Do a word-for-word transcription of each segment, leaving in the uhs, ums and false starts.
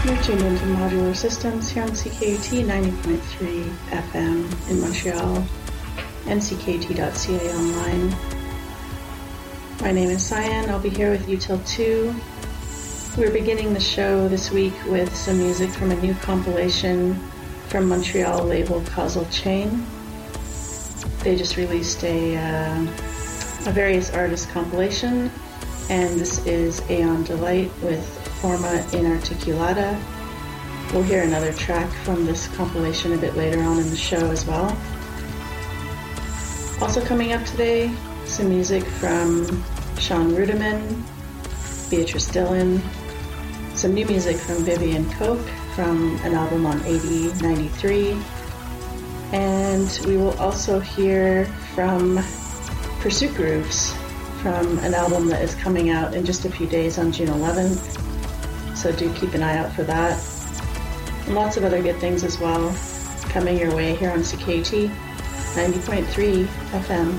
You're tuned into Modular Systems here on C K U T ninety point three F M in Montreal and C K U T dot C A online. My name is Cyan. I'll be here with you till two. We're beginning the show this week with some music from a new compilation from Montreal label Causal Chain. They just released a, uh, a various artist compilation, and this is Aeon Delight with Forma Inarticulata. We'll hear another track from this compilation a bit later on in the show as well. Also coming up today, some music from Sean Rudiman, Beatrice Dillon, some new music from Vivian Coke from an album on eighty ninety-three, and we will also hear from Pursuit Grooves from an album that is coming out in just a few days on June eleventh. So do keep an eye out for that. And lots of other good things as well coming your way here on C K U T ninety point three F M.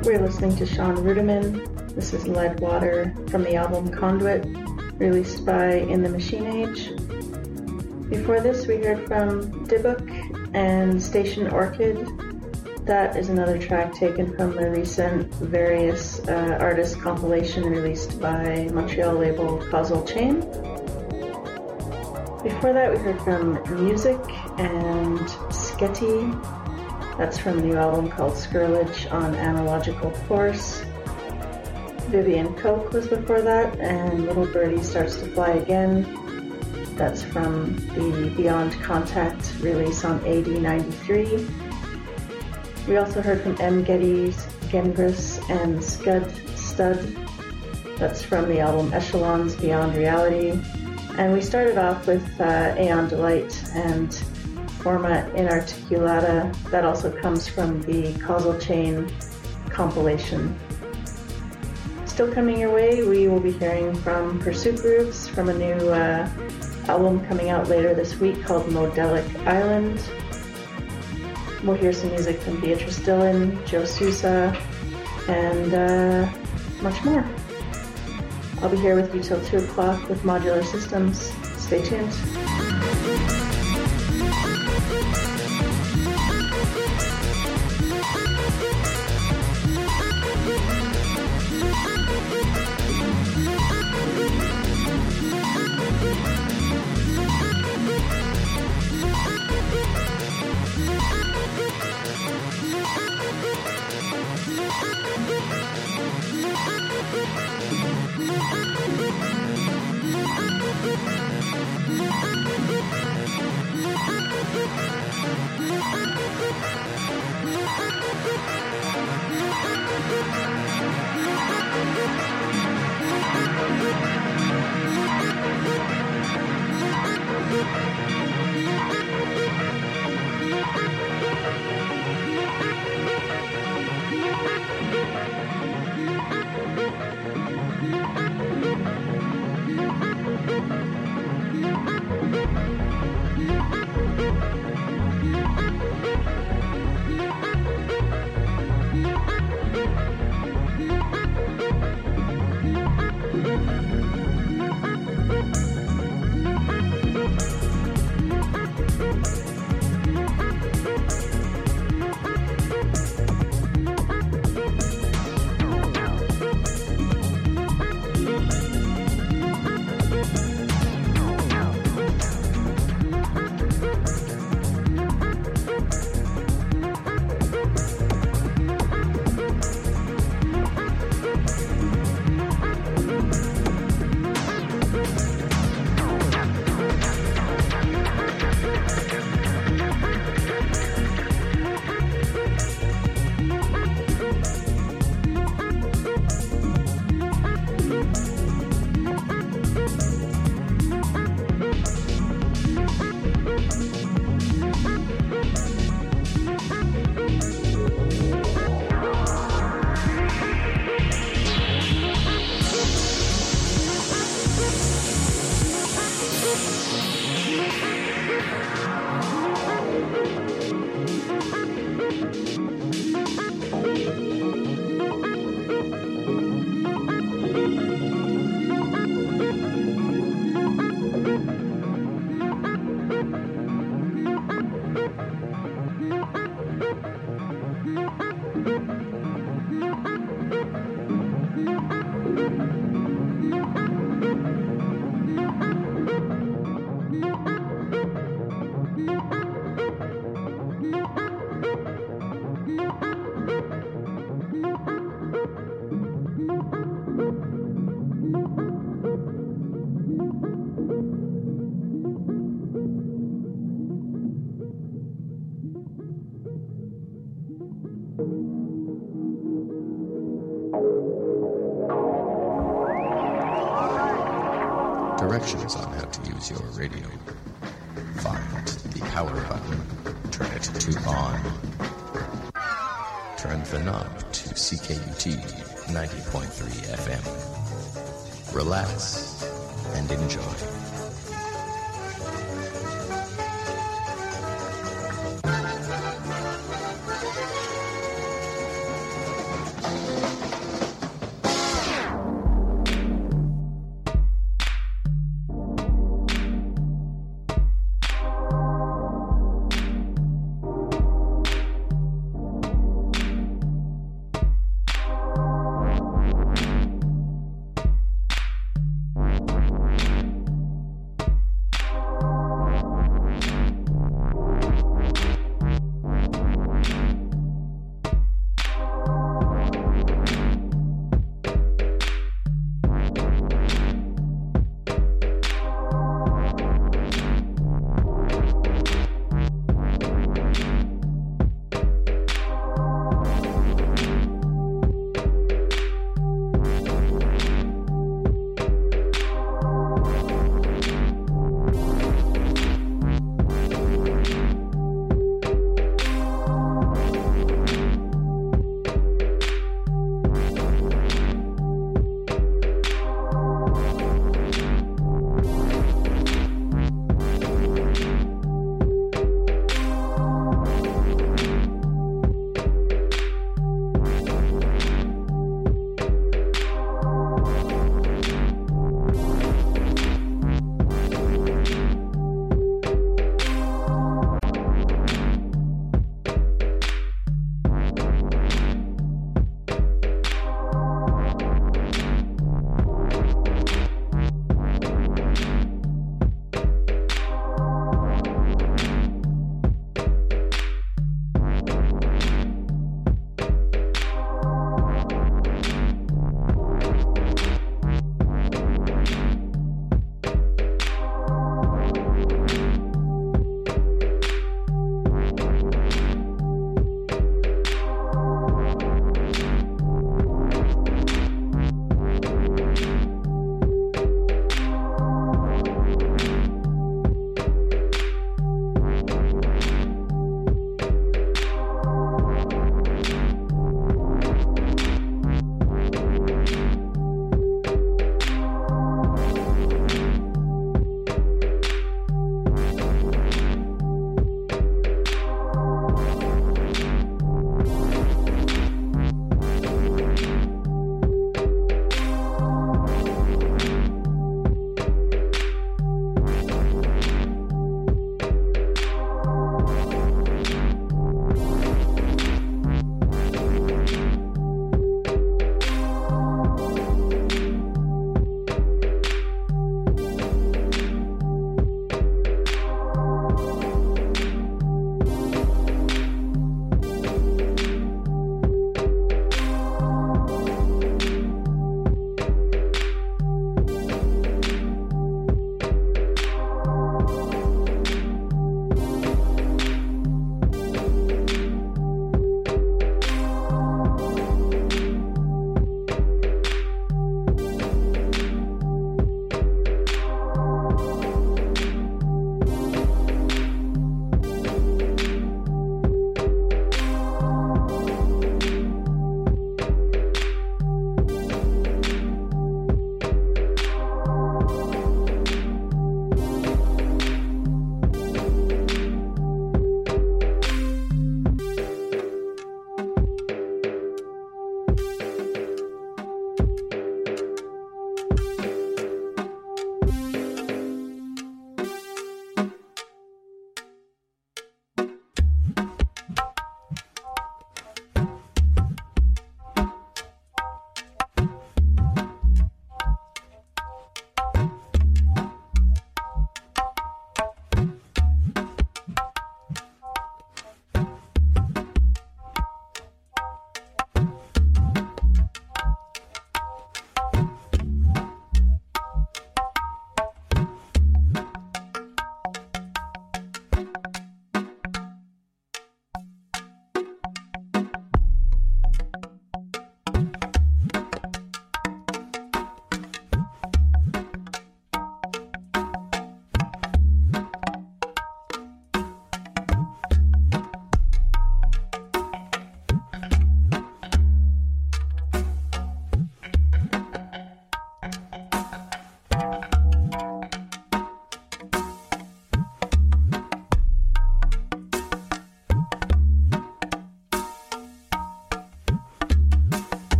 We're listening to Sean Ruderman. This is Lead Water from the album Conduit, released by In the Machine Age. Before this, we heard from Dybbuk and Station Orchid. That is another track taken from the recent Various uh, Artists compilation released by Montreal label Causal Chain. Before that, we heard from Music and Sketty. That's from a new album called Skirlage on Analogical Force. Vivian Coke was before that, and Little Birdie Starts to Fly Again. That's from the Beyond Contact release on A D ninety-three. We also heard from M. Geddes, Gengris, and Scud Stud. That's from the album Echelons Beyond Reality. And we started off with uh, Aeon Delight and Forma Inarticulata. That also comes from the Causal Chain compilation. Still coming your way, we will be hearing from Pursuit Grooves from a new uh, album coming out later this week called Modelic Island. We'll hear some music from Beatrice Dillon, Joe Sousa, and uh, much more. I'll be here with you till two o'clock with Modular Systems. Stay tuned. Directions on how to use your radio. Find the power button. Turn it to on. Turn the knob to C K U T ninety point three F M. Relax and enjoy.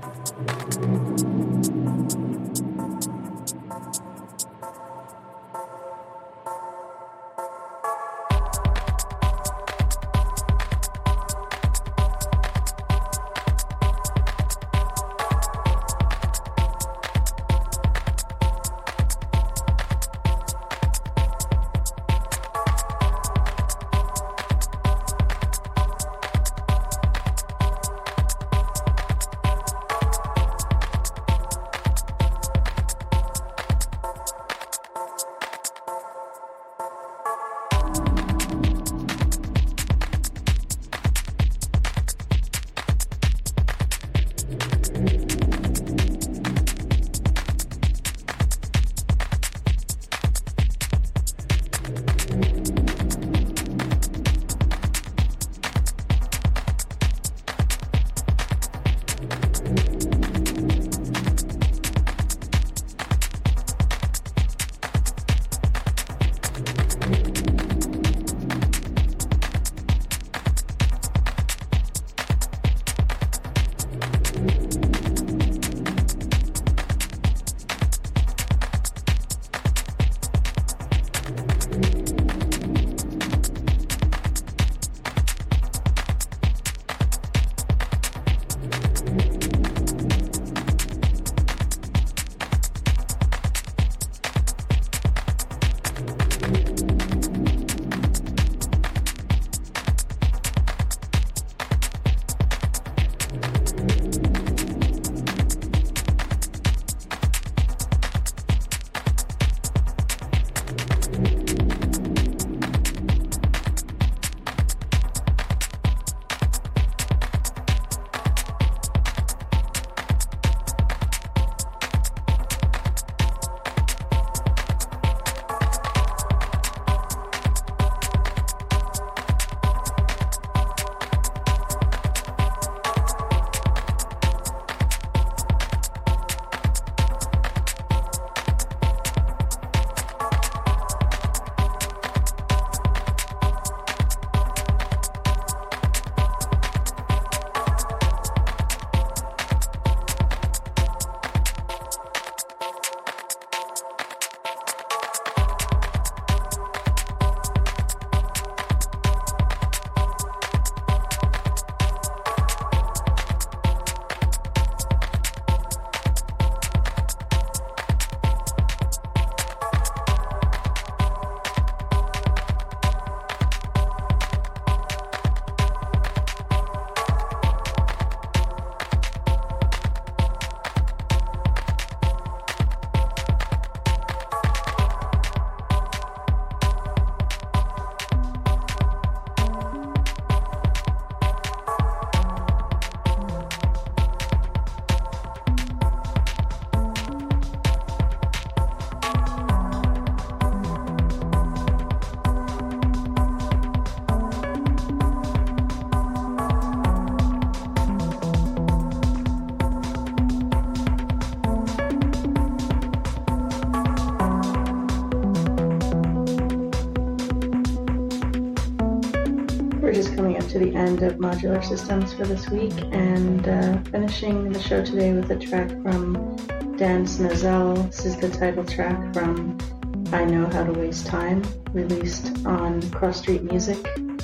to the end of Modular Systems for this week, and uh, finishing the show today with a track from Dan Snazel. This is the title track from I Know How to Waste Time, released on Cross Street Music.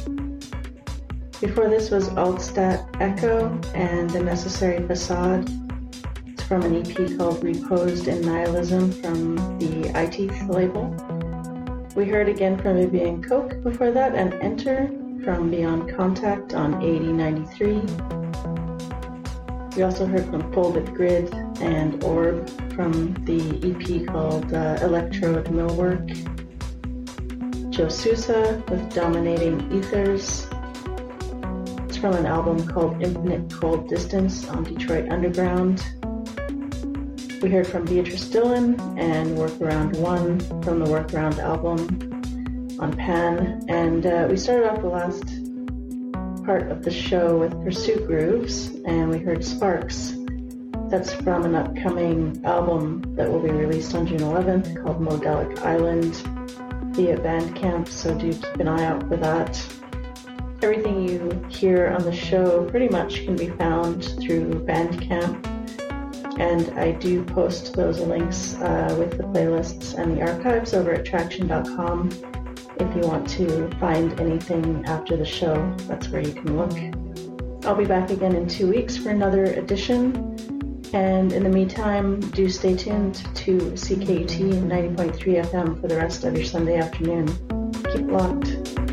Before this was Altstat Echo and The Necessary Facade. It's from an E P called Reposed in Nihilism from the iTeeth label. We heard again from Vivian Koch before that, and Enter from Beyond Contact on eighty ninety-three. We also heard from Folded Grid and Orb from the E P called uh, Electrode Millwork. Joe Sousa with Dominating Ethers. It's from an album called Infinite Cold Distance on Detroit Underground. We heard from Beatrice Dillon and Workaround one from the Workaround album on Pan. And uh, we started off the last part of the show with Pursuit Grooves, and we heard Sparks. That's from an upcoming album that will be released on June eleventh called Modelic Island via Bandcamp, so do keep an eye out for that. Everything you hear on the show pretty much can be found through Bandcamp. And I do post those links uh, with the playlists and the archives over at traction dot com. If you want to find anything after the show, that's where you can look. I'll be back again in two weeks for another edition. And in the meantime, do stay tuned to C K U T ninety point three F M for the rest of your Sunday afternoon. Keep locked.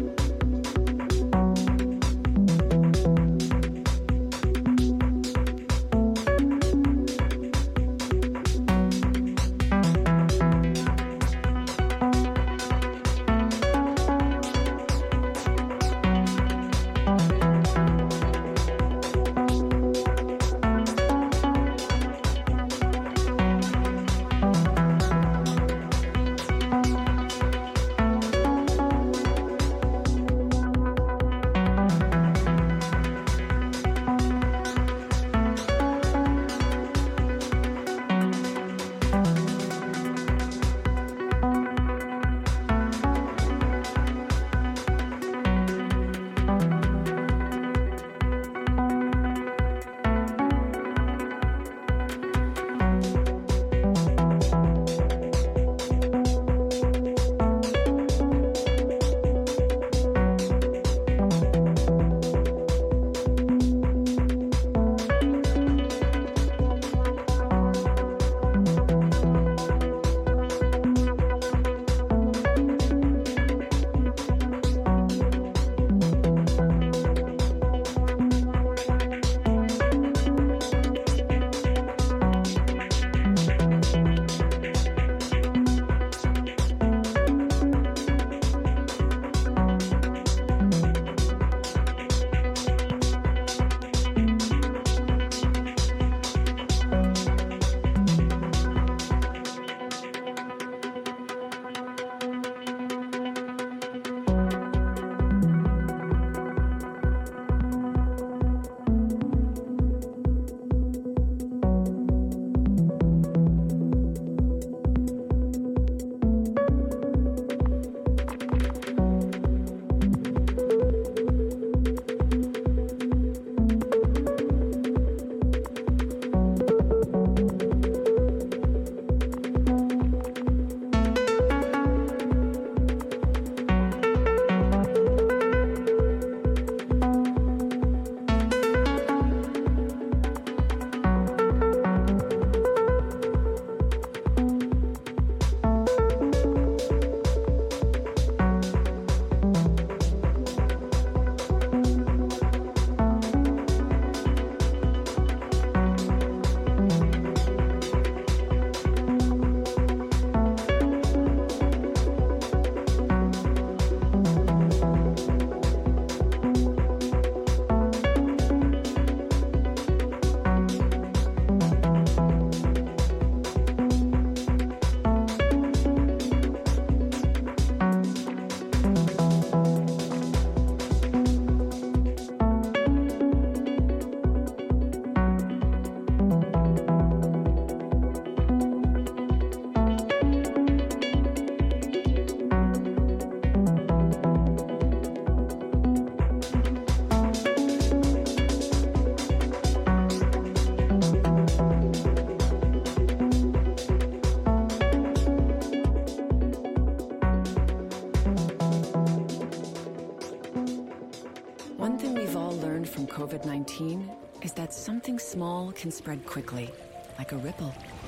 COVID nineteen is that something small can spread quickly, like a ripple.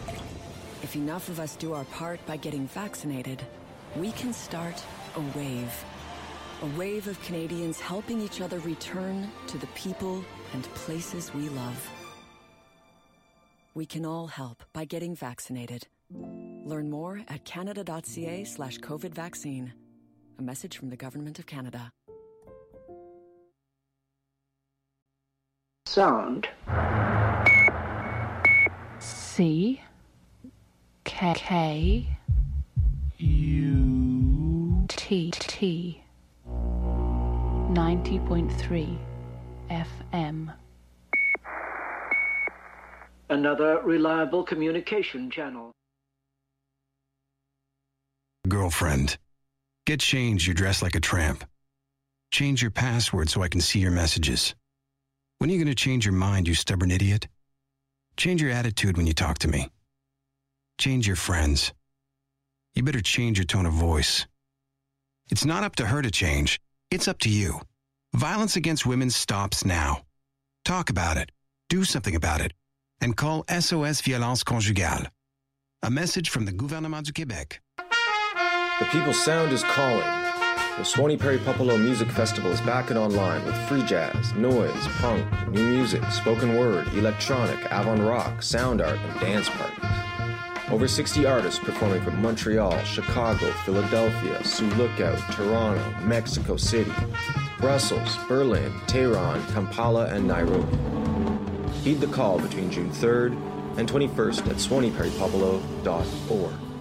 If enough of us do our part by getting vaccinated, we can start a wave. A wave of Canadians helping each other return to the people and places we love. We can all help by getting vaccinated. Learn more at canada.ca slash COVID vaccine. A message from the Government of Canada. Sound. C K K U T T ninety point three F M. Another reliable communication channel. Girlfriend, get changed. You're dressed like a tramp. Change your password so I can see your messages. When are you going to change your mind, you stubborn idiot? Change your attitude when you talk to me. Change your friends. You better change your tone of voice. It's not up to her to change. It's up to you. Violence against women stops now. Talk about it. Do something about it. And call S O S Violence Conjugale. A message from the Gouvernement du Québec. The People's Sound is calling. The Swanee Perry Popolo Music Festival is back and online with free jazz, noise, punk, new music, spoken word, electronic, avant-rock, sound art, and dance parties. Over sixty artists performing from Montreal, Chicago, Philadelphia, Sioux Lookout, Toronto, Mexico City, Brussels, Berlin, Tehran, Kampala, and Nairobi. Heed the call between June third and twenty-first at swanee perry popolo dot org.